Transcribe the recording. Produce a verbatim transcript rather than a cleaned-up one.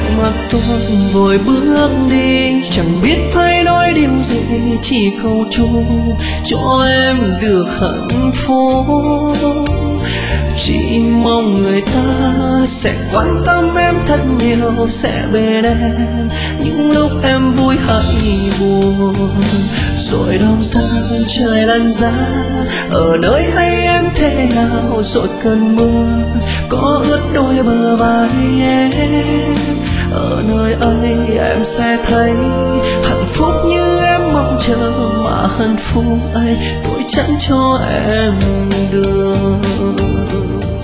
mà tôi vội bước đi, chẳng biết phải nói điều gì, chỉ cầu chúc cho em được hạnh phúc. Chỉ mong người ta sẽ quan tâm em thật nhiều, sẽ bên em những lúc em vui hay buồn. Rồi đâu xa trời lăn giá, ở nơi ấy em thế nào, rồi cơn mưa có ướt đôi bờ vai em. Ở nơi ấy em sẽ thấy hạnh phúc như em mong chờ, mà hạnh phúc ấy tôi chẳng cho em được.